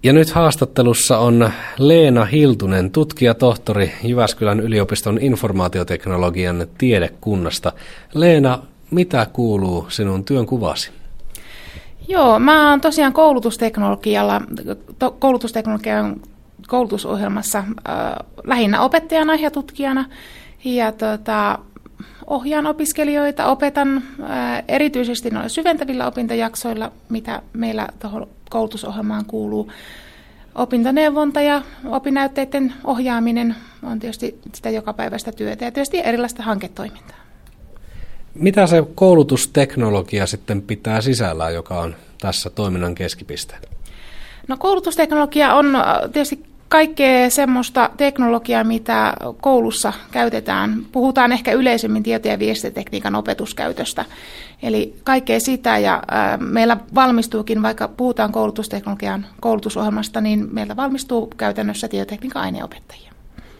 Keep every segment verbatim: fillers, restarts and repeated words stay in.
Ja nyt haastattelussa on Leena Hiltunen, tutkijatohtori Jyväskylän yliopiston informaatioteknologian tiedekunnasta. Leena, mitä kuuluu sinun työnkuvasi? Joo, mä oon tosiaan koulutusteknologialla, to, koulutusteknologian koulutusohjelmassa äh, lähinnä opettajana ja tutkijana. Ja tota, ohjaan opiskelijoita, opetan äh, erityisesti noilla syventävillä opintojaksoilla, mitä meillä tuohon koulutusohjelmaan kuuluu. Opintoneuvonta ja opinnäytteiden ohjaaminen on tietysti sitä jokapäiväistä työtä ja tietysti erilaista hanketoimintaa. Mitä se koulutusteknologia sitten pitää sisällään, joka on tässä toiminnan keskipiste? No, koulutusteknologia on tietysti kaikkea semmoista teknologiaa, mitä koulussa käytetään. Puhutaan ehkä yleisemmin tieto- ja viestintätekniikan opetuskäytöstä. Eli kaikkea sitä, ja ää, meillä valmistuukin, vaikka puhutaan koulutusteknologian koulutusohjelmasta, niin meillä valmistuu käytännössä tietotekniikan aineopettajia.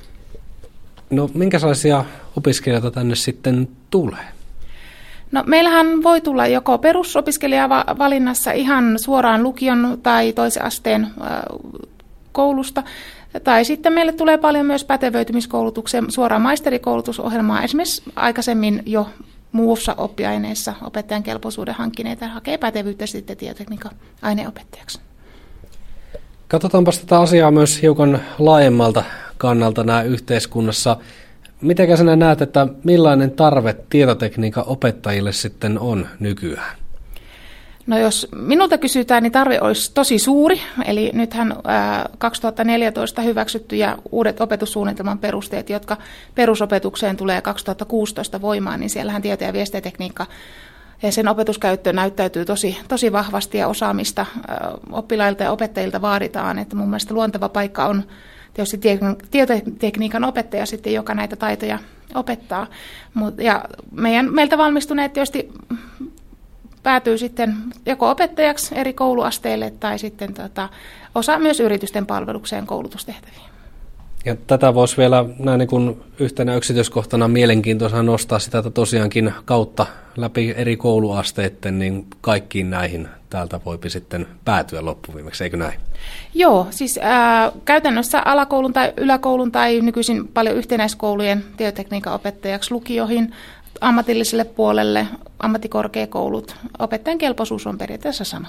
No, minkälaisia opiskelijoita tänne sitten tulee? No, meillähän voi tulla joko perusopiskelijavalinnassa ihan suoraan lukion tai toisen asteen ää, koulusta, tai sitten meille tulee paljon myös pätevöitymiskoulutukseen suoraan maisterikoulutusohjelmaa, esimerkiksi aikaisemmin jo muussa oppiaineessa opettajan kelpoisuuden hankkineita hakee pätevyyttä sitten tietotekniikan aineopettajaksi. Katsotaanpas tätä asiaa myös hiukan laajemmalta kannalta nämä yhteiskunnassa. Mitenkä sinä näet, että millainen tarve tietotekniikan opettajille sitten on nykyään? No, jos minulta kysytään, niin tarve olisi tosi suuri. Eli nythän ää, kaksituhattaneljätoista hyväksyttyjä uudet opetussuunnitelman perusteet, jotka perusopetukseen tulee kaksituhattakuusitoista voimaan, niin siellähän tieto- ja viestintätekniikka ja sen opetuskäyttö näyttäytyy tosi, tosi vahvasti ja osaamista ää, oppilailta ja opettajilta vaaditaan. Että mun mielestä luonteva paikka on tietysti tietotekniikan opettaja sitten, joka näitä taitoja opettaa. Mut, ja meidän, meiltä valmistuneet tietysti päätyy sitten joko opettajaksi eri kouluasteille tai sitten tota, osa myös yritysten palvelukseen koulutustehtäviin. Ja tätä voisi vielä näin niin kuin yhtenä yksityiskohtana mielenkiintoisena nostaa sitä, että tosiaankin kautta läpi eri kouluasteiden, niin kaikkiin näihin täältä voipi sitten päätyä loppuviimeksi, eikö näin? Joo, siis ää, käytännössä alakoulun tai yläkoulun tai nykyisin paljon yhtenäiskoulujen tietotekniikan opettajaksi lukioihin, ammatilliselle puolelle, ammattikorkeakoulut, opettajan kelpoisuus on periaatteessa sama.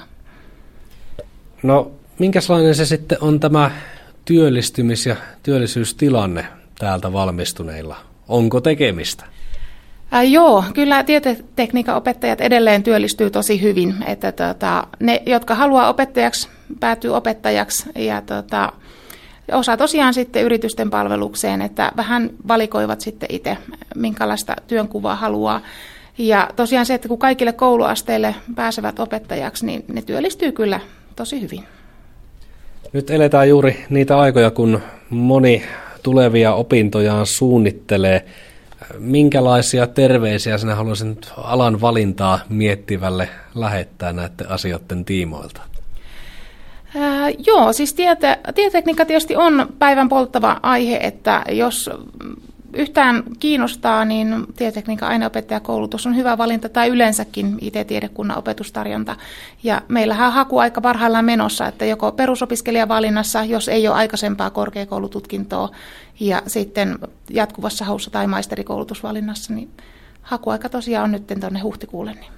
No, minkälainen se sitten on tämä työllistymis- ja työllisyystilanne täältä valmistuneilla? Onko tekemistä? Ää, joo, kyllä tietotekniikan opettajat edelleen työllistyy tosi hyvin. Että, tota, ne, jotka haluaa opettajaksi, päätyy opettajaksi ja tota, osa tosiaan sitten yritysten palvelukseen, että vähän valikoivat sitten itse, minkälaista työnkuvaa haluaa. Ja tosiaan se, että kun kaikille kouluasteille pääsevät opettajaksi, niin ne työllistyy kyllä tosi hyvin. Nyt eletään juuri niitä aikoja, kun moni tulevia opintojaan suunnittelee. Minkälaisia terveisiä sinä haluaisit alan valintaa miettivälle lähettää näiden asioiden tiimoilta? Ää, joo, siis tiete, tietotekniikka tietysti on päivän polttava aihe, että jos yhtään kiinnostaa, niin tietotekniikan aineopettajakoulutus on hyvä valinta tai yleensäkin I T-tiedekunnan opetustarjonta. Ja meillähän on hakuaika parhaillaan menossa, että joko perusopiskelijavalinnassa, jos ei ole aikaisempaa korkeakoulututkintoa, ja sitten jatkuvassa haussa tai maisterikoulutusvalinnassa, niin hakuaika tosiaan on nyt tuonne huhtikuulle. Niin.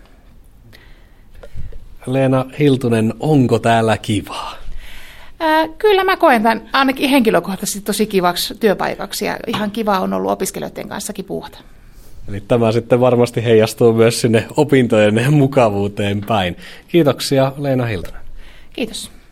Leena Hiltunen, onko täällä kivaa? Ää, kyllä mä koen tämän ainakin henkilökohtaisesti tosi kivaksi työpaikaksi ja ihan kiva on ollut opiskelijoiden kanssakin puhua. Eli tämä sitten varmasti heijastuu myös sinne opintojen mukavuuteen päin. Kiitoksia Leena Hiltunen. Kiitos.